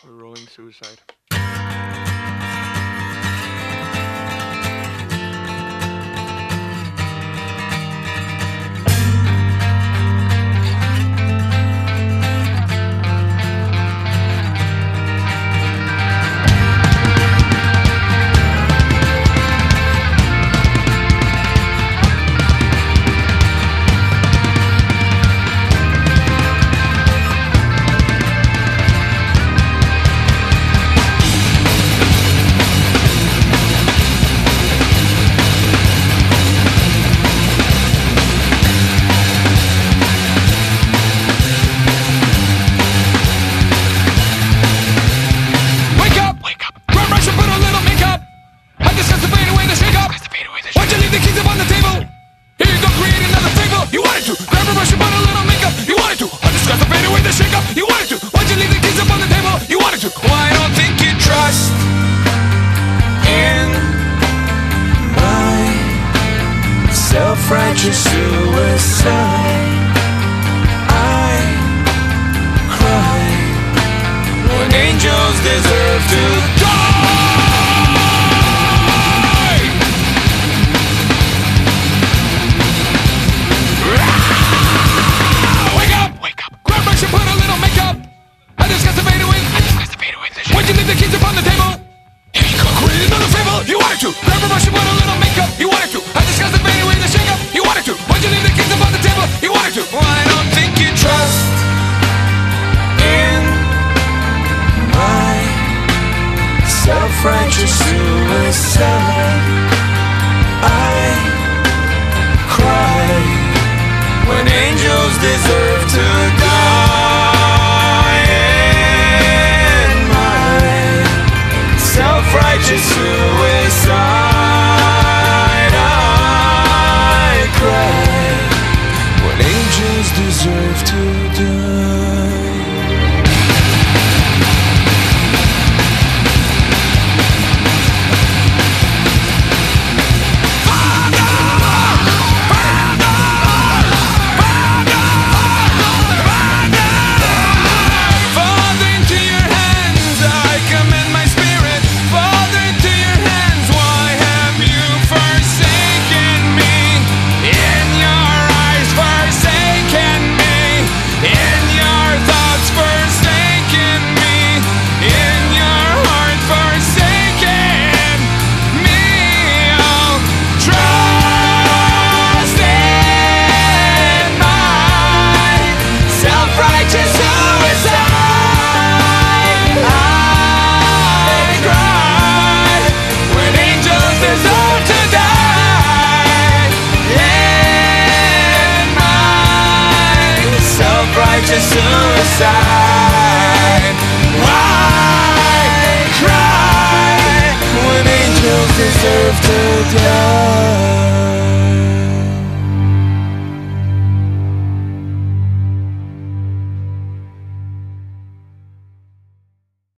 Rolling Suicide. Why don't think you trust in my self-righteous suicide? I cry when angels deserve to die. Wake up! Wake up! Grab brush and put a little makeup. I discuss the fade away. Why'd you leave the keys upon the table? Here you go, create another fable. You wanted to. Grab a brush and put a little makeup. You wanted to. I discussed the fade away, the shake up. You wanted to. Why'd you leave the keys upon the table? You wanted to. Well, I don't think you trust in my self-righteous suicide. I cry when angels deserve to die. Self-righteous suicide. I cry when angels deserve to die. Suicide.